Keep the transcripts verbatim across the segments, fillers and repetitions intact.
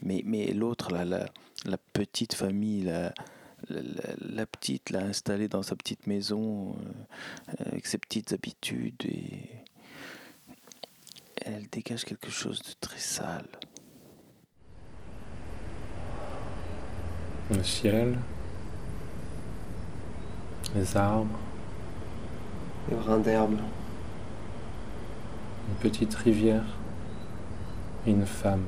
Mais, mais l'autre, là, la, la petite famille, la, la, la- la petite, l'a installée dans sa petite maison, euh, avec ses petites habitudes, et elle dégage quelque chose de très sale. Le ciel, les arbres, Les brins d'herbe, une petite rivière et une femme.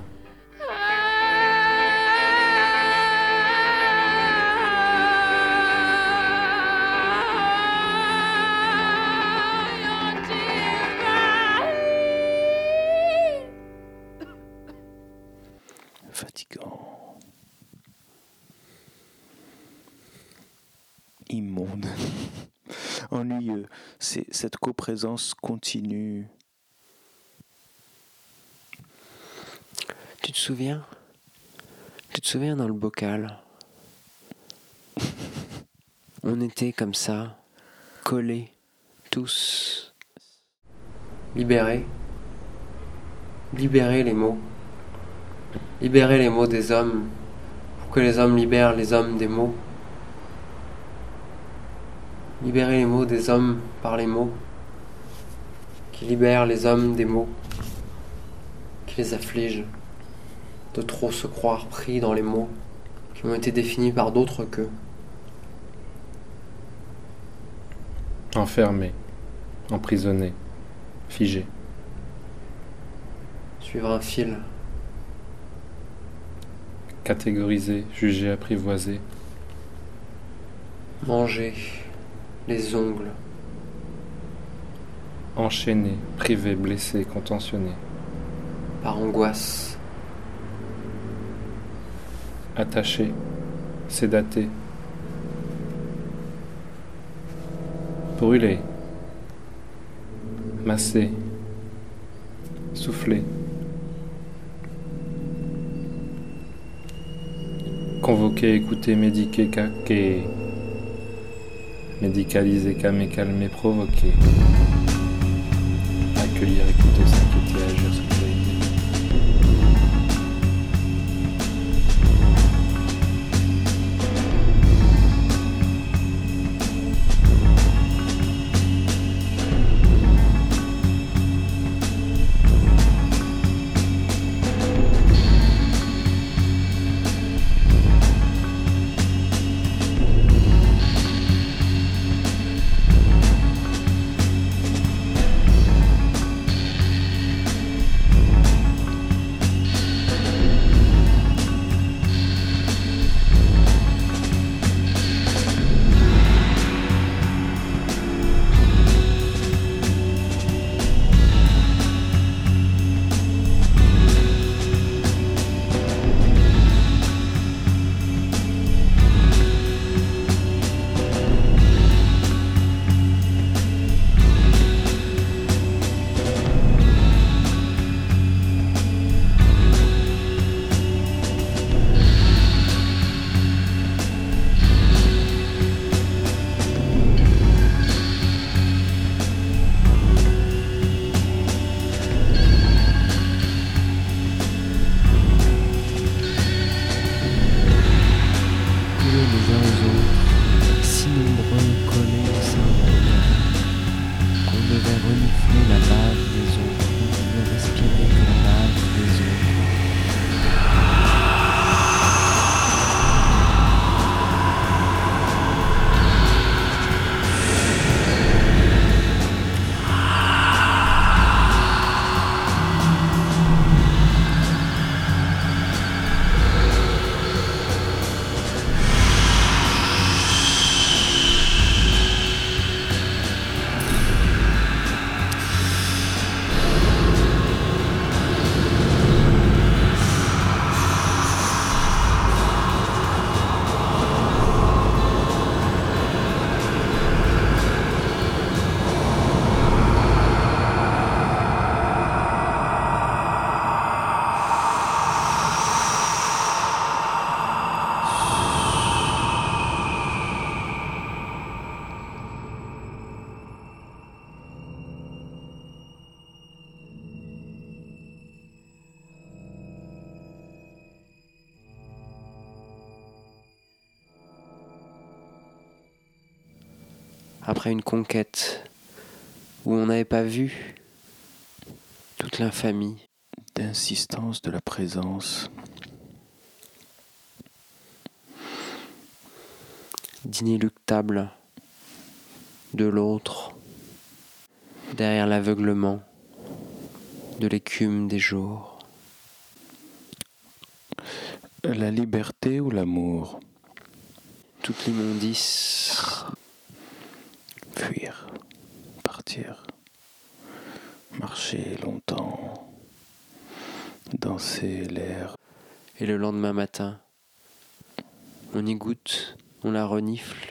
Fatigant. Immonde. Ennuyeux. C'est cette coprésence continue. Tu te souviens Tu te souviens dans le bocal? On était comme ça, collés, tous. Libérés. Libérer les mots. Libérer les mots des hommes, pour que les hommes libèrent les hommes des mots. Libérer les mots des hommes par les mots, qui libèrent les hommes des mots, qui les affligent de trop se croire pris dans les mots qui ont été définis par d'autres qu'eux. Enfermé, emprisonné, figé. Suivre un fil, Catégorisé, jugé, apprivoisé. manger les ongles, Enchaîné, privé, blessé, contentionné. par angoisse, Attaché, sédaté. Brûlé, massé, soufflé. Convoqué, écouté, médiqué, caqué. Médicalisé, calmé, calmé, provoqué. Accueillir, écouter, s'inquiéter, agir, se poser. après une conquête où on n'avait pas vu toute l'infamie, d'insistance de la présence, d'inéluctable de l'autre, derrière l'aveuglement de l'écume des jours. la liberté ou l'amour, Toute l'immondice, fuir, partir, marcher longtemps, danser l'air, et le lendemain matin, on y goûte, on la renifle,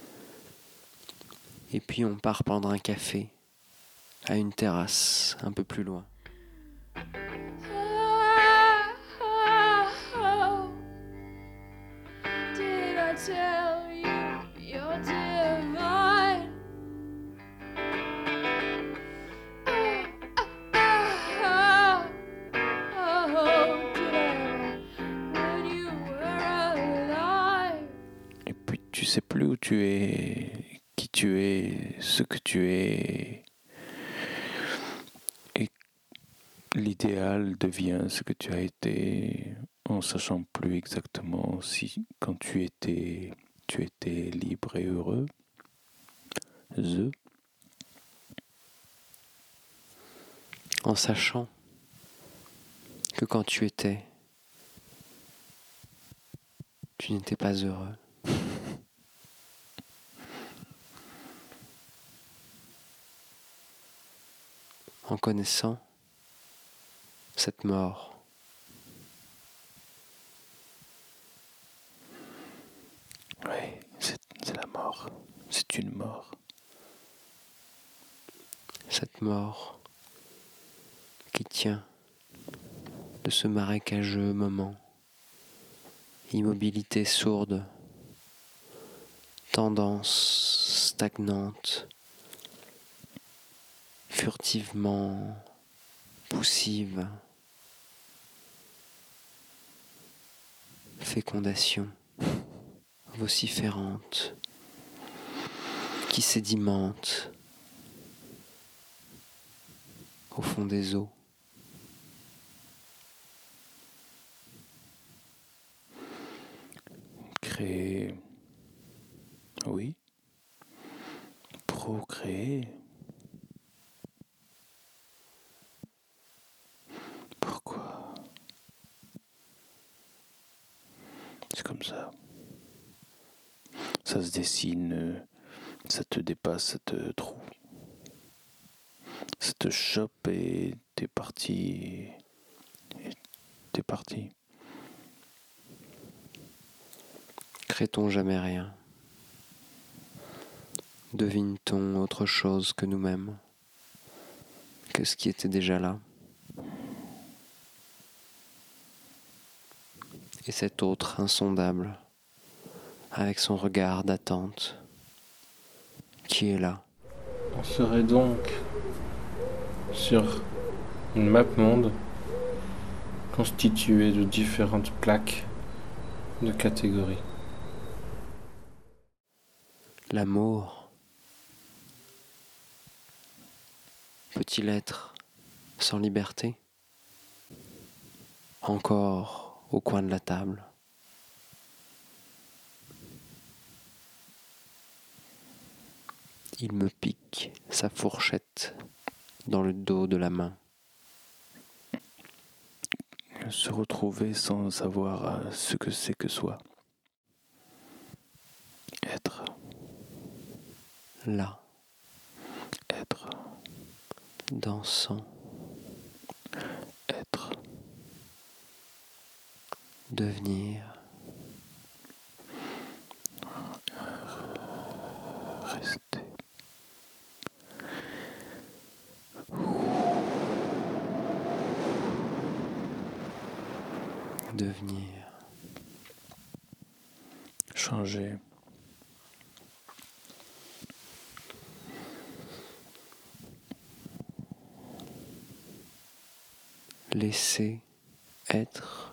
et puis on part prendre un café à une terrasse un peu plus loin. Did I tell you you're divine? Oh, oh, oh, did I when you were alive? et puis tu sais plus où tu es, qui tu es, ce que tu es, et l'idéal devient ce que tu as été, en sachant plus exactement si quand tu étais, tu étais libre et heureux, heureux, En sachant que quand tu étais, tu n'étais pas heureux. En connaissant cette mort, oui, c'est, c'est la mort, c'est une mort. cette mort qui tient de ce marécageux moment, immobilité sourde, tendance stagnante, furtivement poussive, fécondation vociférante, qui sédimente au fond des eaux. Créer, oui, procréer. Pourquoi? C'est comme ça. Ça se dessine, ça te dépasse, ça te trouve. Ça te chope et t'es parti. Et t'es parti. Crée-t-on jamais rien? Devine-t-on autre chose que nous-mêmes, que ce qui était déjà là? Et cet autre insondable, avec son regard d'attente, qui est là? On serait donc sur une map monde constituée de différentes plaques de catégories. L'amour peut-il être sans liberté? Encore au coin de la table. Il me pique sa fourchette dans le dos de la main. Se retrouver sans savoir ce que c'est que soi. Être. Là, Être. dansant, Être. devenir, Rester. devenir, Changer. laisser être.